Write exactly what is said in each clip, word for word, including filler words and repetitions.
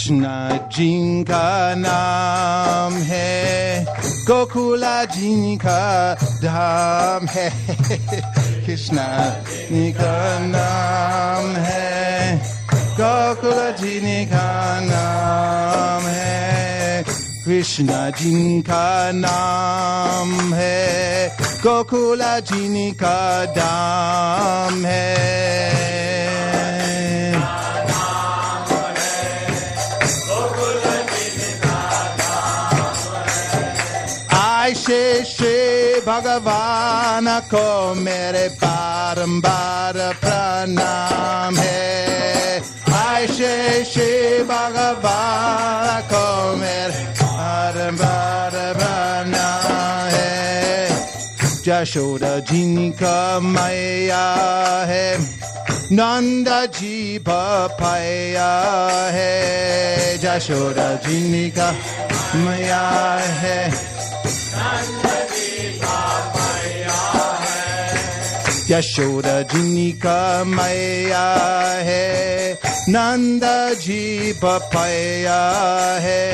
कृष्णा जिनका नाम है, गोकुला जिनका धाम है। कृष्णा जिनका नाम है, गोकुला जिनका नाम है। कृष्णा जिनका नाम है, गोकुला जिनका धाम है। ऐसे श्री भगवान को मेरे बारंबार प्रणाम है। ऐसे श्री भगवान को मेरे बारंबार प्रणाम है। यशोदा जिनका मैया है, नंदा जी भैया है। यशोदा जिनका मैया है, यशोदा जिनका मैया है, नंदा जी भैया है।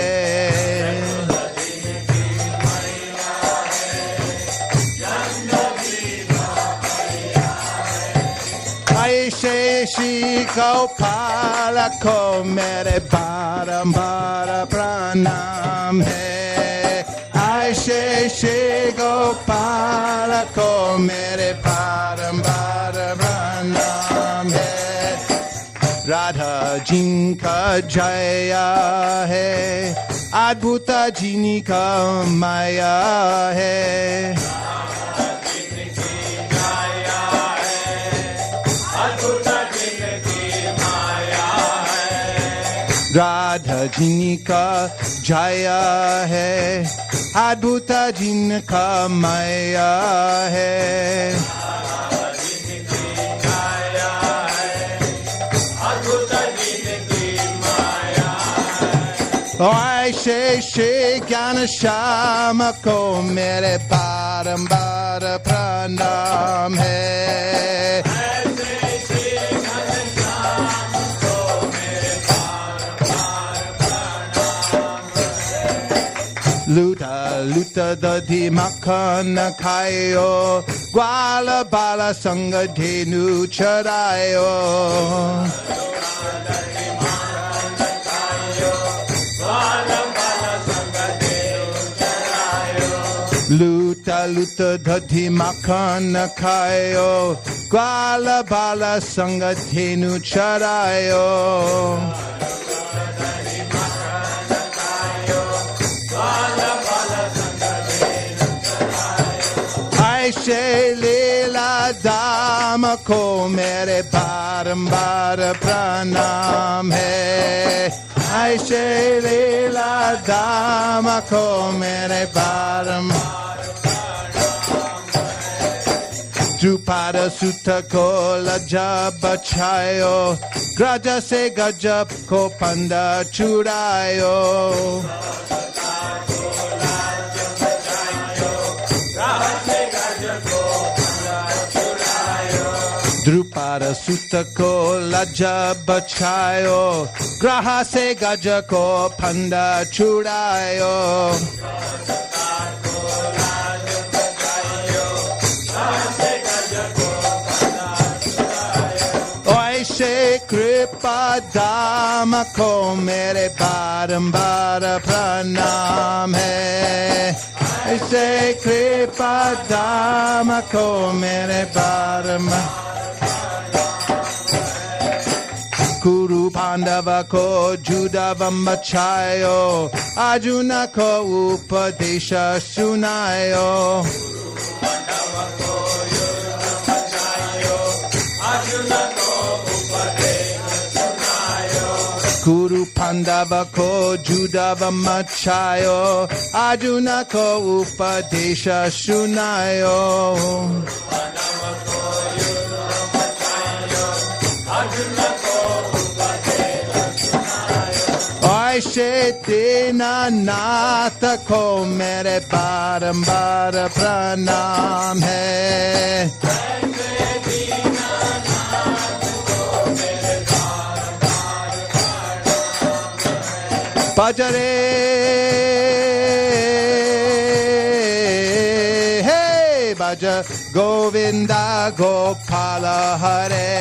ऐसे श्री गोपाल को मेरे बारंबार प्रणाम है। ऐसे श्री गोपाल को मेरे बारंबार प्रणाम है। राधा जिनका जया है, अद्भुत जिनका माया है। राधा जिनका जया है, अद्भुत जिनका माया है। ऐसे श्री ज्ञान श्याम को मेरे बारंबार प्रणाम है। लूटा लूटा दधी मक्खन खायो, ग्वाल बाल संग धेनु चरायो। लूटा लूटा दधी मक्खन खायो, ग्वाल बाल संग धेनु चरायो। ऐसे लीला दाम को मेरे बारंबार प्रणाम है। ऐसे लीला दाम को मेरे बारंबार द्रुपद सुत को लज्जा बचायो, ग्रज से गजब को फंदा छुड़ायो। द्रुपद सुत को लज्जा बचायो, ग्रह से गज को फंदा छुड़ायो। ऐसे कृपा दाम को मेरे बारंबार प्रणाम है। ऐसे कृपा दाम को मेरे बारंबार। कुरु पांडव को जुड़ाव मचायो, अर्जुन को उपदेश सुनायो। कुरु पांडव को जुड़ाव मचायो, अर्जुन को उपदेश सुनायो। ऐसे दीननाथ को मेरे बारंबार प्रणाम है। Bhajare, hey, Bhaja Govinda Gopala Hare.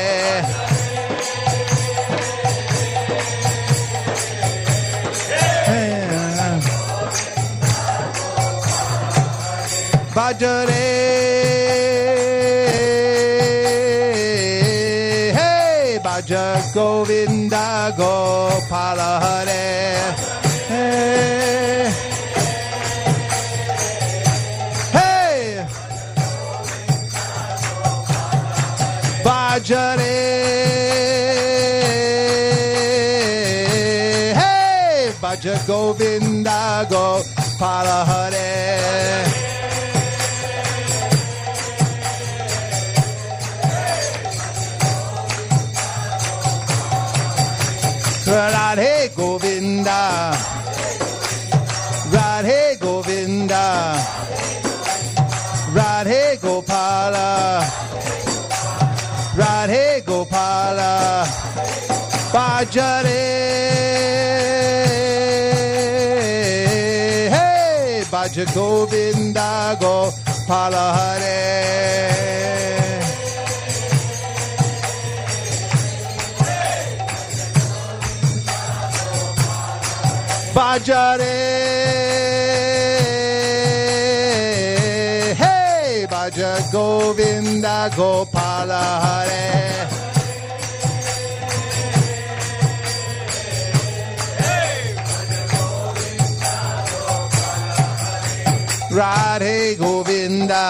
Bhajare, hey, Bhaja Govinda Gopala Hare. Hey, hey, Bhajare, hey, Bhaja Govinda Gopala Hare. Radhe Govinda, Radhe Govinda, Radhe Gopala, Radhe Gopala, Bhajare, hey, Bhaja Govinda Gopala Hare. Bhajare, hey, Bhaja Govinda Gopala Hare. Radhe Govinda,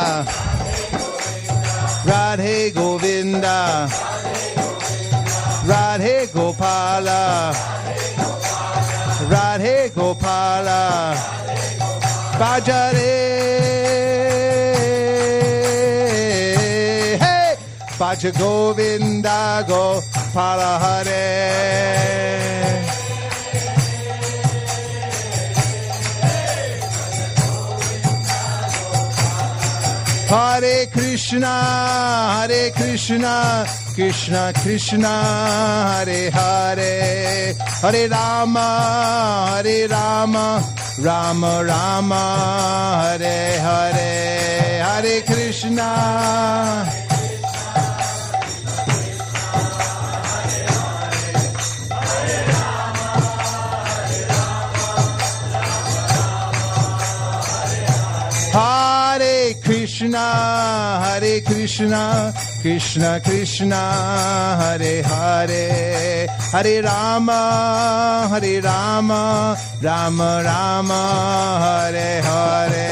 Radhe Govinda, Radhe Gopala, Radhe Gopala, Bhajare, hey, Bhaja Govinda Gopala Hare. Hare Krishna, Hare Krishna, Krishna Krishna, Hare Hare, Hare Rama, Hare Rama, Rama Rama, Hare Hare, Hare Krishna. Hare Krishna, Hare Krishna, Krishna Krishna, Hare Hare, Hare Rama, Hare Rama, Rama Rama, Hare Hare.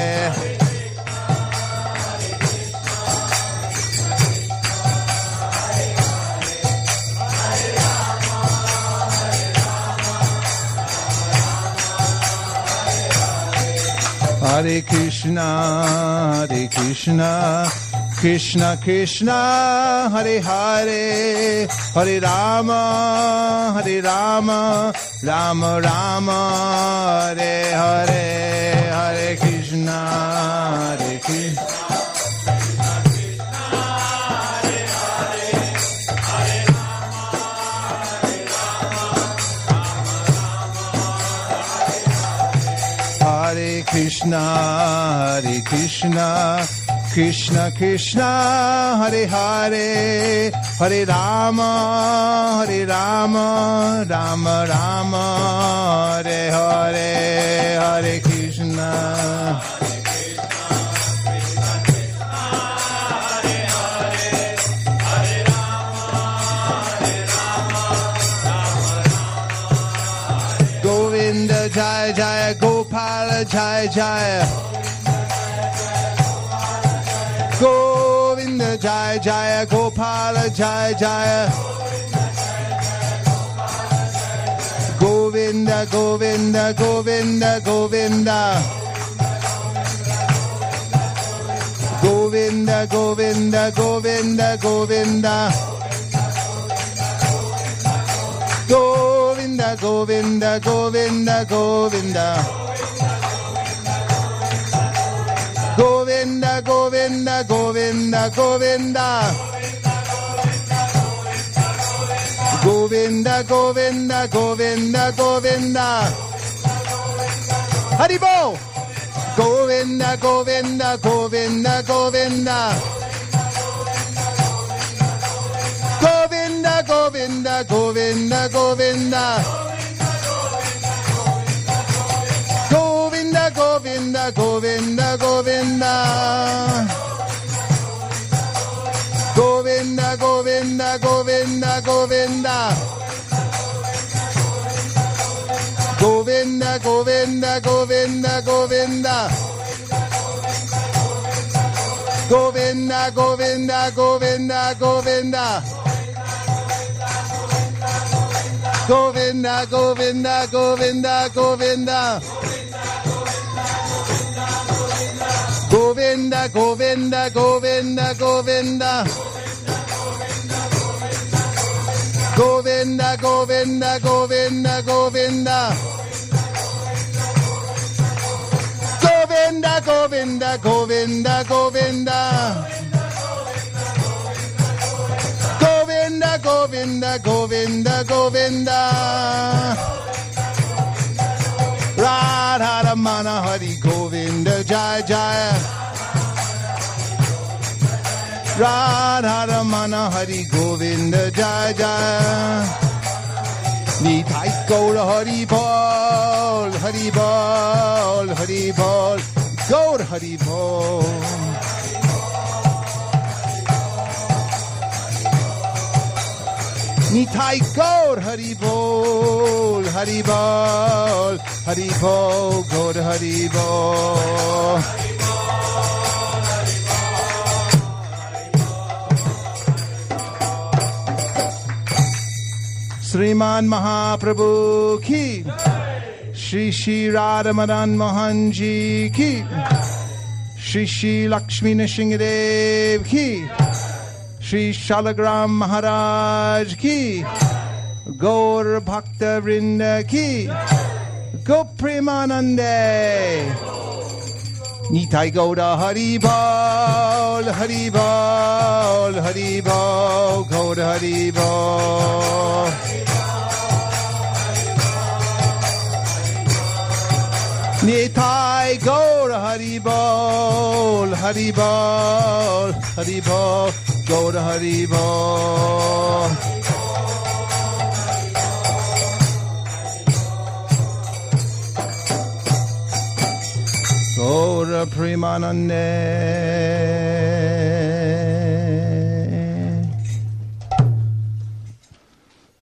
Hare Krishna, Hare Krishna, Krishna Krishna, Hare Hare, Hare Rama, Hare Rama, Rama Rama, Hare Hare, Hare Krishna, Hare Krishna. Hare Krishna, Hare Krishna, Krishna Krishna, Hare Hare, Hare Rama, Hare Rama, Rama Rama, Hare Hare, Hare Krishna. Govinda Jaya Jaya, Gopala Jaya Jaya, Govinda Jaya Jaya, Gopala Jaya Jaya, Govinda Govinda Govinda Govinda, Govinda Govinda Govinda Govinda, Govinda Govinda Govinda Govinda, Govinda Govinda Govinda Govinda, Govinda, Govinda, Govinda, Govinda. Haribo. Govinda, Govinda, Govinda, Govinda. Govinda, Govinda, Govinda, Govinda. Govinda, Govinda, Govinda, Govinda. Govinda, Govinda, Govinda, Govinda. Govinda, Govinda, Govinda, Govinda. Govinda, Govinda, Govinda, Govinda. Govinda, Govinda, Govinda, Govinda. Govinda, Govinda, Govinda, Govinda. Govinda, Govinda, Govinda, Govinda. Govinda, Govinda, Govinda, Govinda. Govinda, Govinda, Govinda, Govinda. Radha Ramana Hari Govinda Jai Jai. Radha Ramana Hari Govinda Jai Jai. Nitai Gaura Hari Bol, Hari Bol, Hari Bol, Gaur Hari Bol. Nitai Gaur Hari Bol, Hari Bol, Hari Bol, Gaur Hari Bol. Sriman Mahaprabhu ki, Shri Shri Radha Madan Mohan ji ki, Shri Shri Lakshmi Nrsimhadev ki, Shri Shalagram Maharaj ki, Gaur Bhakta Vrinda ki, Gopremanande. Nitai Gauda Hari Bol, Hari Bol, Hari Bol, Gauda Hari Bol. Nitai Gauda Hari Bol, Hari Bol, Hari Bol, Gauda Hari Bol. Gaura Premanande.